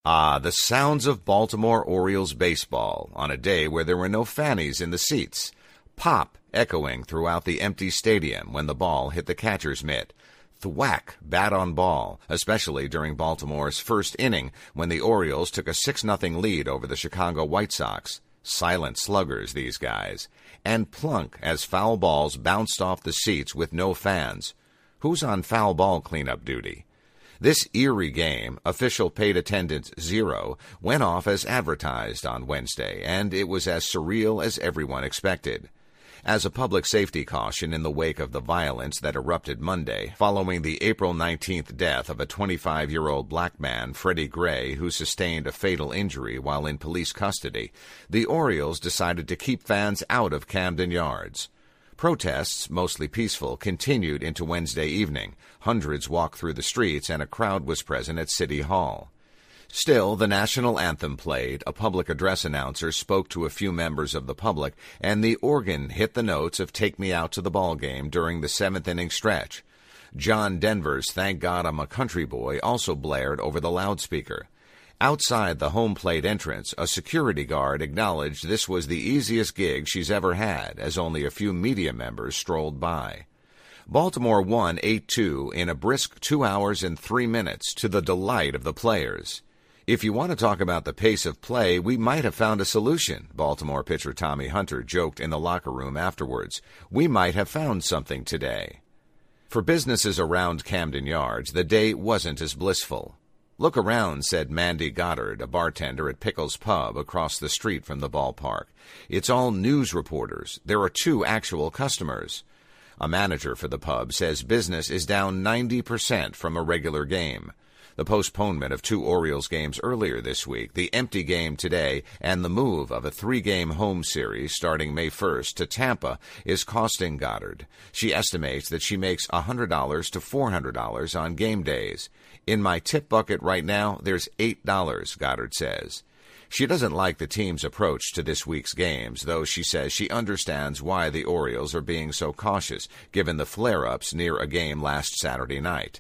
Ah, the sounds of Baltimore Orioles baseball on a day where there were no fannies in the seats. Pop echoing throughout the empty stadium when the ball hit the catcher's mitt. Thwack, bat on ball, especially during Baltimore's first inning when the Orioles took a 6-0 lead over the Chicago White Sox. Silent sluggers, these guys. And plunk as foul balls bounced off the seats with no fans. Who's on foul ball cleanup duty? This eerie game, official paid attendance 0, went off as advertised on Wednesday, and it was as surreal as everyone expected. As a public safety caution in the wake of the violence that erupted Monday, following the April 19th death of a 25-year-old black man, Freddie Gray, who sustained a fatal injury while in police custody, the Orioles decided to keep fans out of Camden Yards. Protests, mostly peaceful, continued into Wednesday evening. Hundreds walked through the streets, and a crowd was present at City Hall. Still, the national anthem played, a public address announcer spoke to a few members of the public, and the organ hit the notes of Take Me Out to the Ball Game during the 7th-inning stretch. John Denver's Thank God I'm a Country Boy also blared over the loudspeaker. Outside the home plate entrance, a security guard acknowledged this was the easiest gig she's ever had, as only a few media members strolled by. Baltimore won 8-2 in a brisk 2 hours and 3 minutes to the delight of the players. If you want to talk about the pace of play, we might have found a solution, Baltimore pitcher Tommy Hunter joked in the locker room afterwards. We might have found something today. For businesses around Camden Yards, the day wasn't as blissful. Look around, said Mandy Goddard, a bartender at Pickles Pub across the street from the ballpark. It's all news reporters. There are 2 actual customers. A manager for the pub says business is down 90% from a regular game. The postponement of 2 Orioles games earlier this week, the empty game today, and the move of a 3-game home series starting May 1st to Tampa is costing Goddard. She estimates that she makes $100 to $400 on game days. In my tip bucket right now, there's $8, Goddard says. She doesn't like the team's approach to this week's games, though she says she understands why the Orioles are being so cautious, given the flare-ups near a game last Saturday night.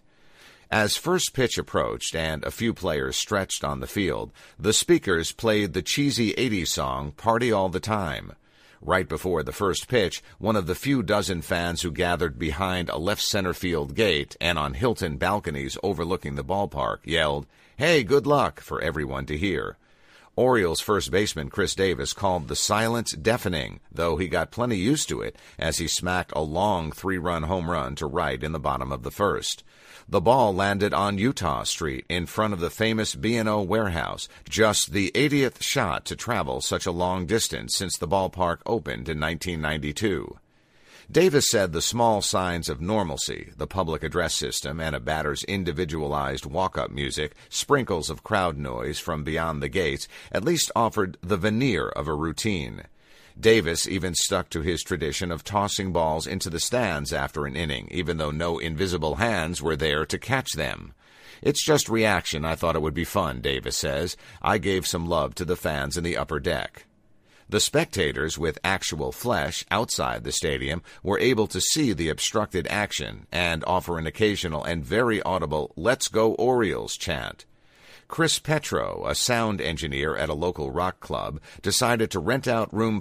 As first pitch approached and a few players stretched on the field, the speakers played the cheesy 80s song, Party All the Time. Right before the first pitch, one of the few dozen fans who gathered behind a left center field gate and on Hilton balconies overlooking the ballpark yelled, "Hey, good luck," for everyone to hear. Orioles first baseman Chris Davis called the silence deafening, though he got plenty used to it as he smacked a long 3-run home run to right in the bottom of the first. The ball landed on Utah Street in front of the famous B&O warehouse, just the 80th shot to travel such a long distance since the ballpark opened in 1992. Davis said the small signs of normalcy, the public address system and a batter's individualized walk-up music, sprinkles of crowd noise from beyond the gates, at least offered the veneer of a routine. Davis even stuck to his tradition of tossing balls into the stands after an inning, even though no invisible hands were there to catch them. It's just reaction. I thought it would be fun, Davis says. I gave some love to the fans in the upper deck. The spectators with actual flesh outside the stadium were able to see the obstructed action and offer an occasional and very audible "Let's go Orioles" chant. Chris Petro, a sound engineer at a local rock club, decided to rent out room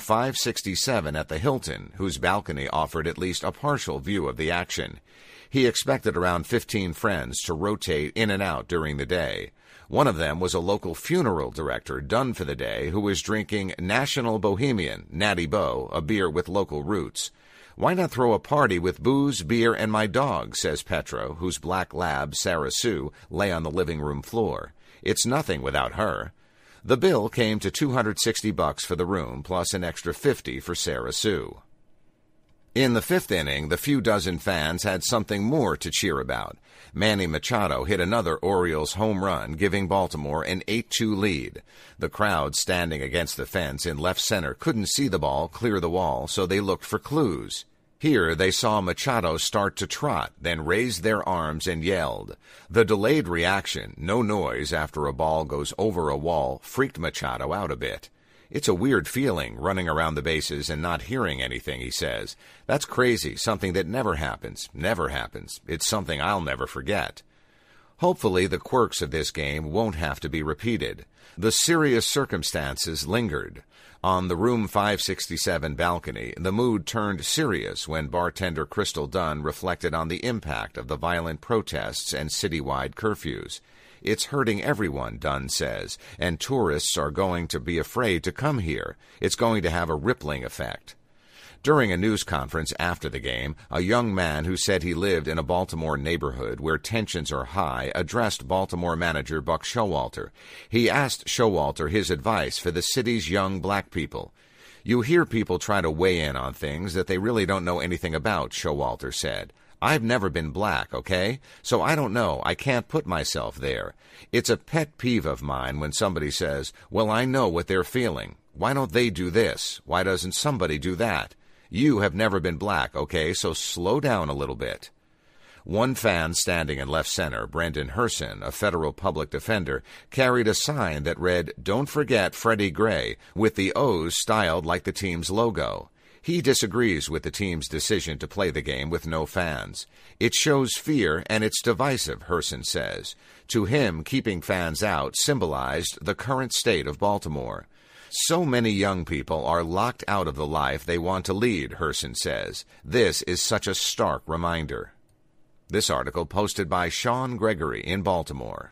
567 at the Hilton, whose balcony offered at least a partial view of the action. He expected around 15 friends to rotate in and out during the day. One of them was a local funeral director done for the day who was drinking National Bohemian, Natty Bo, a beer with local roots. Why not throw a party with booze, beer, and my dog, says Petro, whose black lab, Sarah Sue, lay on the living room floor. It's nothing without her. The bill came to $260 for the room, plus an extra $50 for Sarah Sue. In the 5th inning, the few dozen fans had something more to cheer about. Manny Machado hit another Orioles home run, giving Baltimore an 8-2 lead. The crowd standing against the fence in left center couldn't see the ball clear the wall, so they looked for clues. Here they saw Machado start to trot, then raised their arms and yelled. The delayed reaction, no noise after a ball goes over a wall, freaked Machado out a bit. It's a weird feeling, running around the bases and not hearing anything, he says. That's crazy, something that never happens. Never happens. It's something I'll never forget. Hopefully, the quirks of this game won't have to be repeated. The serious circumstances lingered. On the room 567 balcony, the mood turned serious when bartender Crystal Dunn reflected on the impact of the violent protests and citywide curfews. It's hurting everyone, Dunn says, and tourists are going to be afraid to come here. It's going to have a rippling effect. During a news conference after the game, a young man who said he lived in a Baltimore neighborhood where tensions are high addressed Baltimore manager Buck Showalter. He asked Showalter his advice for the city's young black people. "You hear people try to weigh in on things that they really don't know anything about," Showalter said. "I've never been black, okay? So I don't know. I can't put myself there. It's a pet peeve of mine when somebody says, 'Well, I know what they're feeling. Why don't they do this? Why doesn't somebody do that?' You have never been black, okay, so slow down a little bit." One fan standing in left center, Brendan Herson, a federal public defender, carried a sign that read, "Don't forget Freddie Gray," with the O's styled like the team's logo. He disagrees with the team's decision to play the game with no fans. "It shows fear and it's divisive," Herson says. To him, keeping fans out symbolized the current state of Baltimore. "So many young people are locked out of the life they want to lead," Herson says. "This is such a stark reminder." This article posted by Sean Gregory in Baltimore.